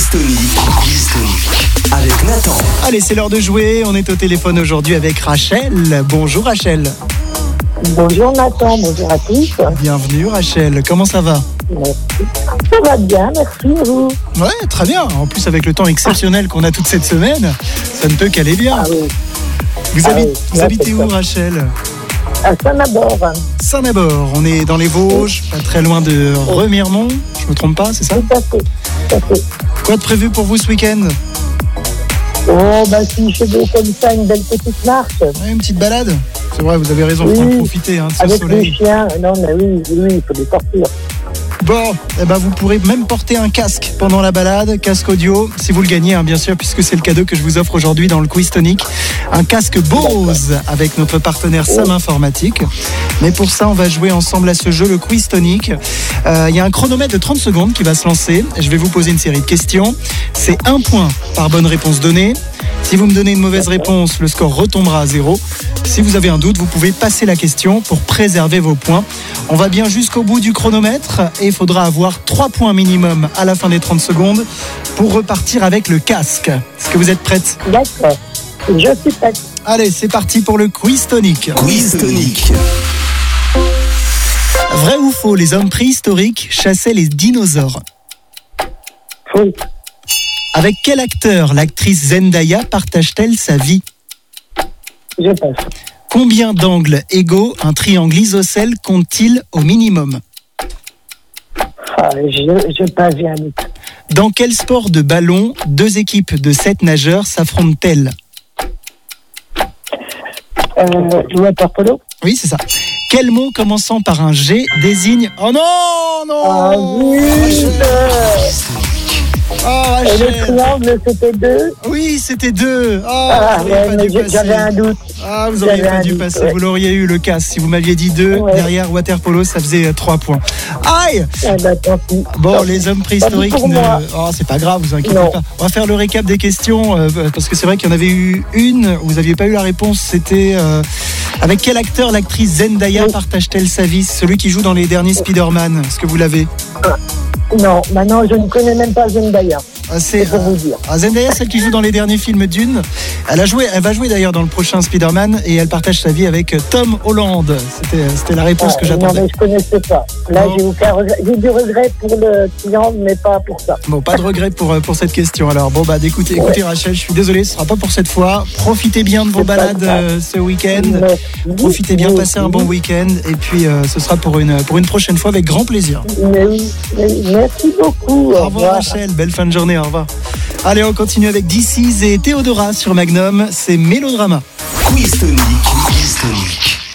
Tonic avec Nathan. Allez, c'est l'heure de jouer. On est au téléphone aujourd'hui avec Rachel. Bonjour Rachel. Bonjour Nathan, bonjour à tous. Bienvenue Rachel. Comment ça va ? Merci. Ça va bien, merci vous. Ouais, très bien. En plus, avec le temps exceptionnel qu'on a toute cette semaine, ça ne peut qu'aller bien. Ah oui. Vous habitez où Rachel ? À Saint-Nabord. Saint-Nabord. On est dans les Vosges, pas très loin de Remiremont. Je me trompe pas, c'est ça ? Tout à fait. Quoi de prévu pour vous ce week-end ? Oh, si je fais beau comme ça, une belle petite marche. Ouais, une petite balade ? C'est vrai, vous avez raison, il faut en profiter de ce avec soleil. les chiens, non mais oui, il faut les sortir. Bon, vous pourrez même porter un casque pendant la balade, casque audio, si vous le gagnez, bien sûr, puisque c'est le cadeau que je vous offre aujourd'hui dans le Quiz Tonic. Un casque Bose avec notre partenaire Sam Informatique. Mais pour ça, on va jouer ensemble à ce jeu, le Quiz Tonic. Il y a un chronomètre de 30 secondes qui va se lancer. Je vais vous poser une série de questions. C'est 1 point par bonne réponse donnée. Si vous me donnez une mauvaise réponse, le score retombera à 0. Si vous avez un doute, vous pouvez passer la question pour préserver vos points. On va bien jusqu'au bout du chronomètre et il faudra avoir 3 points minimum à la fin des 30 secondes pour repartir avec le casque. Est-ce que vous êtes prête ? D'accord, je suis prête. Allez, c'est parti pour le Quiz Tonic. Quiz Tonic. Vrai ou faux, les hommes préhistoriques chassaient les dinosaures ? Oui. Avec quel acteur l'actrice Zendaya partage-t-elle sa vie ? Je passe. Combien d'angles égaux un triangle isocèle compte-t-il au minimum ? Je passe, j'ai un doute. Dans quel sport de ballon 2 équipes de 7 nageurs s'affrontent-elles ? Le water polo. Oui, c'est ça. Quel mot commençant par un G désigne... Oh non Ah oui. Oh, Et le Rachel. triangle, c'était 2. Oui, c'était 2. J'avais un doute. Vous n'auriez J'avais pas un dû doute, passer. ouais. Vous l'auriez eu, le casse. Si vous m'aviez dit 2, derrière water polo, ça faisait 3 points. Aïe. Tant pis. Bon, les hommes préhistoriques, pour moi. c'est pas grave, vous inquiétez Non. pas. On va faire le récap des questions, parce que c'est vrai qu'il y en avait eu une, où vous n'aviez pas eu la réponse, c'était avec quel acteur l'actrice Zendaya partage-t-elle sa vie ? Celui qui joue dans les derniers Spider-Man, est-ce que vous l'avez ? Non, maintenant je ne connais même pas Zendaya. C'est pour vous dire. Zendaya, celle qui joue dans les derniers films Dune. Elle va jouer d'ailleurs dans le prochain Spider-Man et elle partage sa vie avec Tom Holland. C'était la réponse que Non, j'attendais. mais je connaissais pas. Là, Non. j'ai du regret pour le triangle, mais pas pour ça. Bon, pas de regret pour cette question. Alors, écoutez Rachel, je suis désolé, ce sera pas pour cette fois. Profitez bien de vos C'est pas balades grave. ce week-end. Merci. Profitez bien, passez un bon week-end. Et puis, ce sera pour une prochaine fois avec grand plaisir. Mais oui, merci beaucoup. Au revoir Rachel, belle fin de journée, au revoir. Allez, on continue avec DC's et Théodora sur Magnum, c'est Mélodrama. Quiz Tonic.